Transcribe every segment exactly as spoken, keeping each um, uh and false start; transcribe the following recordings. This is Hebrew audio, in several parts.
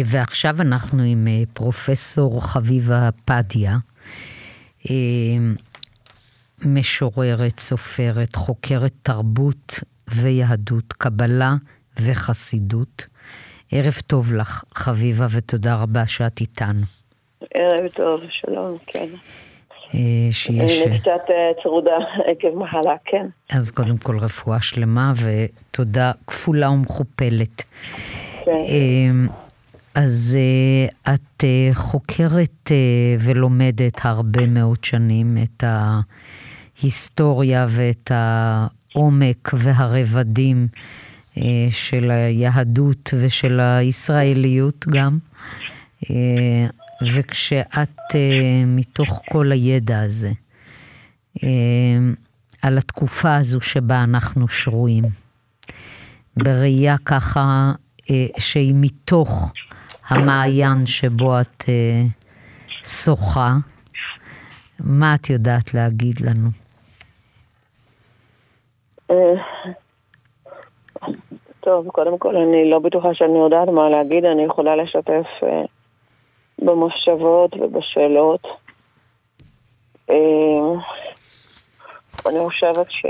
ועכשיו אנחנו עם פרופסור חביבה פדיה, משוררת, סופרת, חוקרת תרבות ויהדות, קבלה וחסידות. ערב טוב לך, חביבה, ותודה רבה שאת איתנו. ערב טוב, שלום, כן. שיש... אני קצת צרודה עקב מחלה, כן. אז קודם כל רפואה שלמה ותודה כפולה ומכופלת. כן. אז את חוקרת ולומדת הרבה מאוד שנים את ההיסטוריה ואת העומק והרבדים של היהדות ושל הישראליות גם. וכשאת מתוך כל הידע הזה, על התקופה הזו שבה אנחנו שרויים, בראייה ככה שהיא מתוך המעיין שבו את שוחה, מה את יודעת להגיד לנו? טוב, קודם כל אני לא בטוחה שאני יודעת מה להגיד, אני יכולה לשתף במחשבות ובשאלות. אני חושבת ש...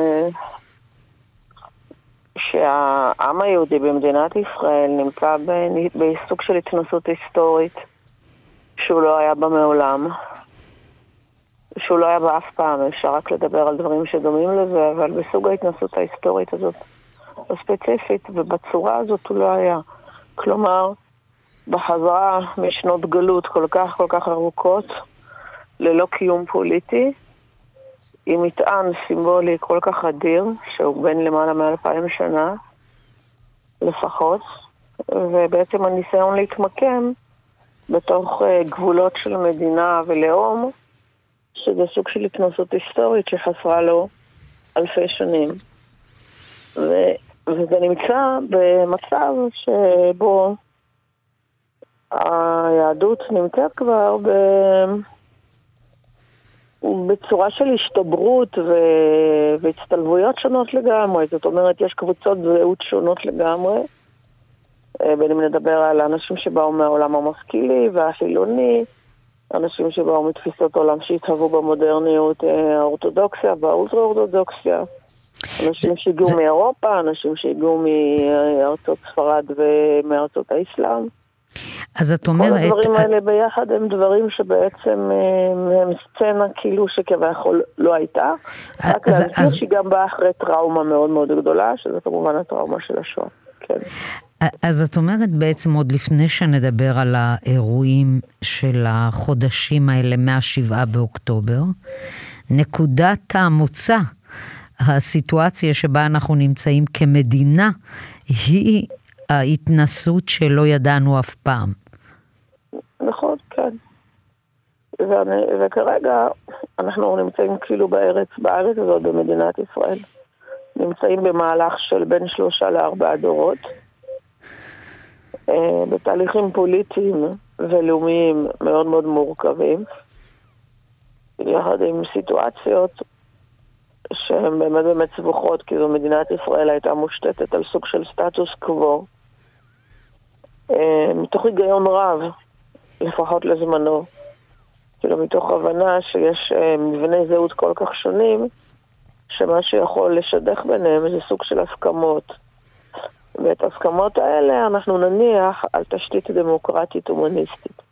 שהעם היהודי במדינת ישראל נמצא בסוג של התנסות היסטורית שהוא לא היה בה מעולם, שהוא לא היה בה אף פעם. אפשר רק לדבר על דברים שדומים לזה, אבל בסוג ההתנסות ההיסטורית הזאת הספציפית ובצורה הזאת הוא לא היה. כלומר, בחזרה משנות גלות כל כך כל כך ארוכות, ללא קיום פוליטי, עם מטען סימבולי כל כך אדיר, שהוא בין למעלה מאלפיים שנה לפחות, ובעצם הניסיון להתמקם בתוך גבולות של מדינה ולאום, שזה סוג של התנסות היסטורית שחסרה לו אלפי שנים. ו- וזה נמצא במצב שבו היהדות נמצאת כבר ב... בצורה של השתברות ו... והצטלבויות שונות לגמרי. זאת אומרת, יש קבוצות זהות שונות לגמרי. בין אם נדבר על אנשים שבאו מהעולם המשכילי והחילוני, אנשים שבאו מתפיסות עולם שהתהוו במודרניות האורתודוקסיה והאולטרה-אורתודוקסיה, אנשים שהגיעו זה... מאירופה, אנשים שהגיעו מארצות ספרד ומארצות האסלאם. אז את אומרת... כל הדברים האלה ביחד הם דברים שבעצם הם סצנה כאילו שכביכול לא הייתה. רק להזכיר שהיא גם באה אחרי טראומה מאוד מאוד גדולה, שזה כמובן הטראומה של השואה. כן. אז את אומרת בעצם עוד לפני שנדבר על האירועים של החודשים האלה מהשבעה באוקטובר, נקודת המוצא, הסיטואציה שבה אנחנו נמצאים כמדינה, היא ההתנסות שלא ידענו אף פעם. נכון, כן. ואני, וכרגע אנחנו נמצאים כאילו בארץ, בארץ הזאת במדינת ישראל. נמצאים במהלך של בין שלושה לארבעה דורות. בתהליכים פוליטיים ולאומיים מאוד מאוד מורכבים. יחד עם סיטואציות שהן באמת באמת סבוכות, כי זו מדינת ישראל הייתה מושתתת על סוג של סטטוס קוו. מתוך היגיון רב, לפחות לזמנו, כאילו מתוך הבנה שיש מבני זהות כל כך שונים, שמה שיכול לשדך ביניהם זה סוג של הסכמות. ואת הסכמות האלה אנחנו נניח על תשתית דמוקרטית הומניסטית.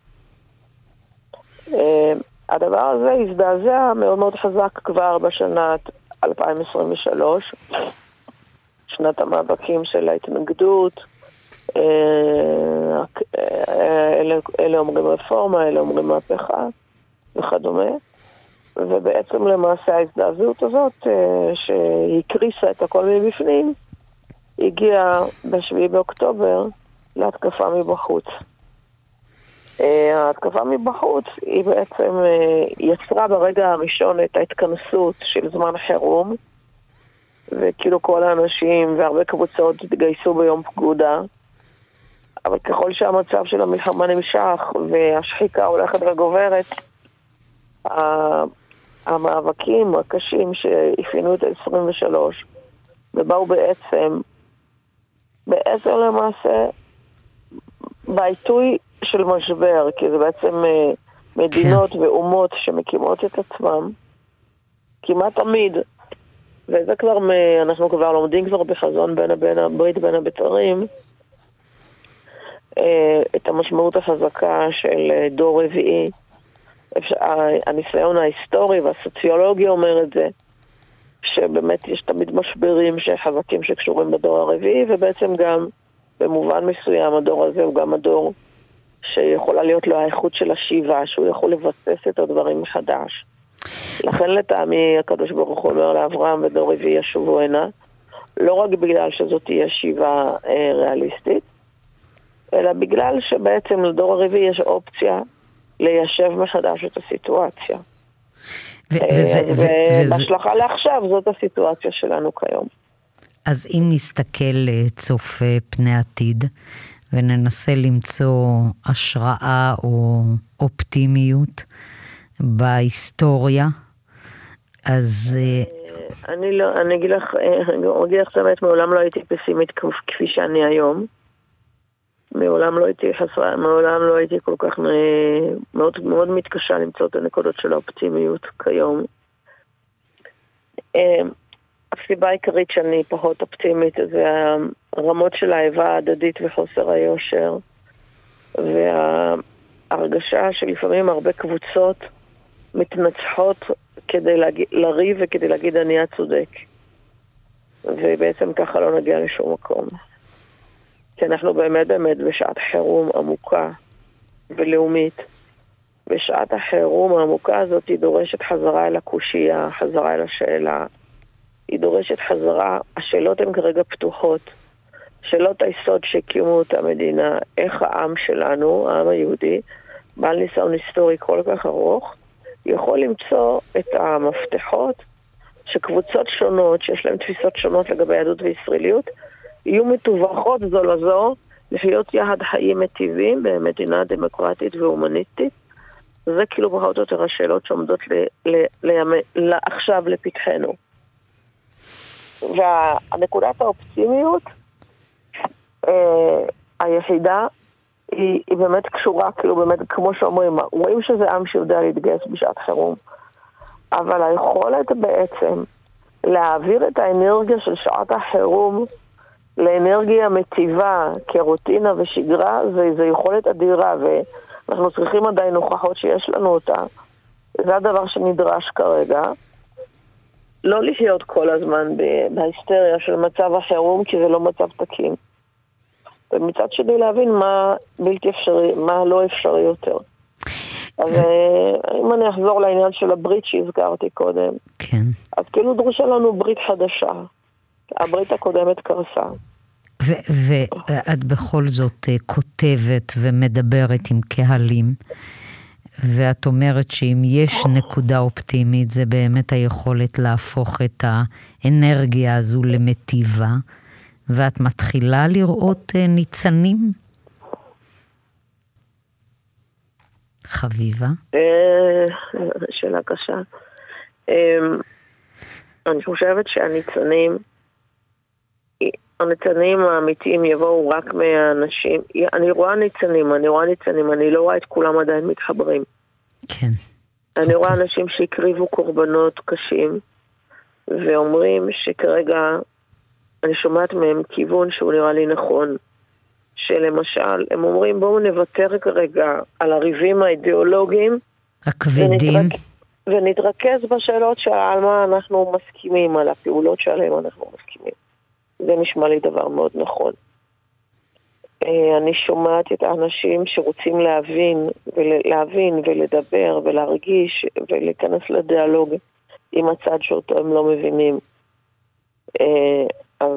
הדבר הזה הזדעזע מאוד מאוד חזק כבר בשנת אלפיים עשרים ושלוש, שנת המאבקים של ההתנגדות, אלה, אלה אומרים רפורמה, אלה אומרים מהפכה וכדומה, ובעצם למעשה ההזדעזעות הזאת שהיא קריסה את הכל מבפנים, הגיעה בשביעי באוקטובר להתקפה מבחוץ. ההתקפה מבחוץ היא בעצם יצרה ברגע הראשון את ההתכנסות של זמן חירום, וכאילו כל האנשים והרבה קבוצות התגייסו ביום פקודה, אבל ככל שהמצב של המלחמה נמשך והשחיקה הולכת וגוברת, המאבקים הקשים שאפיינו את ה-עשרים ושלוש ובאו בעצם בעצם למעשה בעיתוי של משבר, כי זה בעצם מדינות ואומות שמקימות את עצמם, כמעט תמיד, וזה כבר, אנחנו כבר לומדים כבר בחזון בין בין הברית בין הבתרים, את המשמעות החזקה של דור רביעי. הניסיון ההיסטורי והסוציולוגי אומר את זה, שבאמת יש תמיד משברים שחזקים שקשורים בדור הרביעי, ובעצם גם במובן מסוים הדור הזה הוא גם הדור שיכולה להיות לו האיכות של השיבה, שהוא יכול לבסס את הדברים מחדש. לכן לטעמי הקדוש ברוך הוא אומר לאברהם ודור רביעי ישובו הנה, לא רק בגלל שזאת תהיה שיבה אה, ריאליסטית, אלא בגלל שבעצם לדור הרביעי יש אופציה ליישב מחדש את הסיטואציה. ובהשלכה לעכשיו זאת הסיטואציה שלנו כיום. אז אם נסתכל צופה פני עתיד, וננסה למצוא השראה או אופטימיות בהיסטוריה, אז... אני לא, אני אגיד לך, אני אגיד לך באמת, מעולם לא הייתי פסימית כפי שאני היום. מעולם לא הייתי חסרה, מעולם לא הייתי כל כך מאוד, מאוד מתקשה למצוא את הנקודות של האופטימיות כיום. הסיבה העיקרית שאני פחות אופטימית זה הרמות של האהבה ההדדית וחוסר היושר, וההרגשה שלפעמים הרבה קבוצות מתנצחות כדי להגיד, לריב וכדי להגיד אני הצודק, ובעצם ככה לא נגיע לשום מקום. כי אנחנו באמת באמת בשעת חירום עמוקה ולאומית. בשעת החירום העמוקה הזאת היא דורשת חזרה אל הקושייה, חזרה אל השאלה. היא דורשת חזרה, השאלות הן כרגע פתוחות. שאלות היסוד שהקימו את המדינה, איך העם שלנו, העם היהודי, בעל ניסיון היסטורי כל כך ארוך, יכול למצוא את המפתחות שקבוצות שונות, שיש להן תפיסות שונות לגבי יהדות וישראליות, יהיו מתווכחות זו לזו, לחיות יחד חיים מטיבים במדינה דמוקרטית והומניסטית. זה כאילו פחות או יותר השאלות שעומדות ל- ל- ל- עכשיו לפתחנו. והנקודת האופטימיות אה, היחידה היא, היא באמת קשורה, כאילו באמת כמו שאומרים, רואים שזה עם שיודע להתגייס בשעת חירום, אבל היכולת בעצם להעביר את האנרגיה של שעת החירום לאנרגיה מטיבה כרוטינה ושגרה, זה, זה יכולת אדירה, ואנחנו צריכים עדיין הוכחות שיש לנו אותה. זה הדבר שנדרש כרגע. לא לחיות כל הזמן בהיסטריה של מצב החירום, כי זה לא מצב תקין. ומצד שני להבין מה בלתי אפשרי, מה לא אפשרי יותר. אז אם אני אחזור לעניין של הברית שהזכרתי קודם, כן. אז כאילו דרושה לנו ברית חדשה. הברית הקודמת קרסה. ואת בכל זאת כותבת ומדברת עם קהלים, ואת אומרת שאם יש נקודה אופטימית, זה באמת היכולת להפוך את האנרגיה הזו למטיבה, ואת מתחילה לראות ניצנים? חביבה? שאלה קשה. אני חושבת שהניצנים, הניצנים האמיתיים יבואו רק מהאנשים. אני רואה ניצנים, אני רואה ניצנים, אני לא רואה את כולם עדיין מתחברים. כן. אני רואה אנשים שהקריבו קורבנות קשים, ואומרים שכרגע אני שומעת מהם כיוון שהוא נראה לי נכון, שלמשל, הם אומרים בואו נוותר כרגע על הריבים האידיאולוגיים, הכבדים, ונתרכ... ונתרכז בשאלות שעל מה אנחנו מסכימים, על הפעולות שעליהם אנחנו מסכימים. זה נשמע לי דבר מאוד נכון. אני שומעת את האנשים שרוצים להבין, ולהבין ולדבר ולהרגיש ולהיכנס לדיאלוג עם הצד שאותו הם לא מבינים. אז,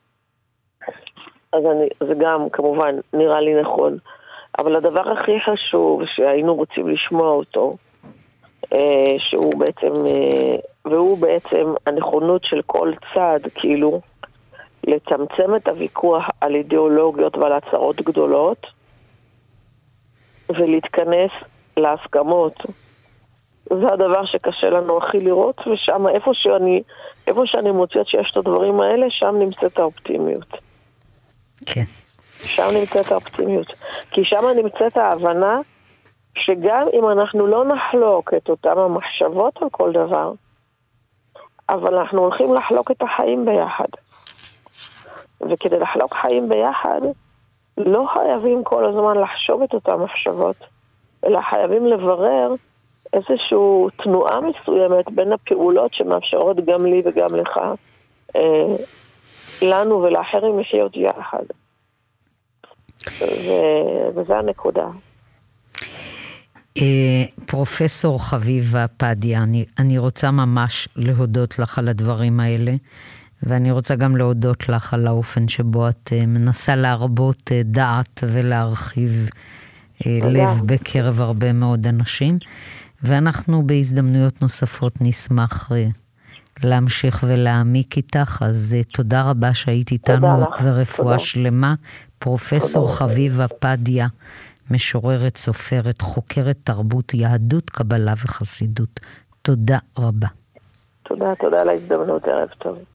אז אני, זה גם כמובן נראה לי נכון. אבל הדבר הכי חשוב שהיינו רוצים לשמוע אותו, שהוא בעצם, והוא בעצם הנכונות של כל צד, כאילו, לצמצם את הוויכוח על אידיאולוגיות ועל הצהרות גדולות, ולהתכנס להסכמות. זה הדבר שקשה לנו הכי לראות, ושם איפה שאני, איפה שאני מוצאת שיש את הדברים האלה, שם נמצאת האופטימיות. כן. שם נמצאת האופטימיות. כי שם נמצאת ההבנה שגם אם אנחנו לא נחלוק את אותם המחשבות על כל דבר, אבל אנחנו הולכים לחלוק את החיים ביחד. וכדי לחלוק חיים ביחד, לא חייבים כל הזמן לחשוב את אותם מחשבות, אלא חייבים לברר איזושהי תנועה מסוימת בין הפעולות שמאפשרות גם לי וגם לך, אה, לנו ולאחרים לחיות יחד. ו- וזה הנקודה. פרופסור חביבה פדיה, אני, אני רוצה ממש להודות לך על הדברים האלה, ואני רוצה גם להודות לך על האופן שבו את מנסה להרבות דעת ולהרחיב לב בקרב הרבה מאוד אנשים, ואנחנו בהזדמנויות נוספות נשמח להמשיך ולהעמיק איתך, אז תודה רבה שהיית איתנו, ורפואה תודה. שלמה. פרופסור תודה. חביבה פדיה, משוררת, סופרת, חוקרת תרבות, יהדות, קבלה וחסידות. תודה רבה. תודה, תודה על ההזדמנות, ערב טוב.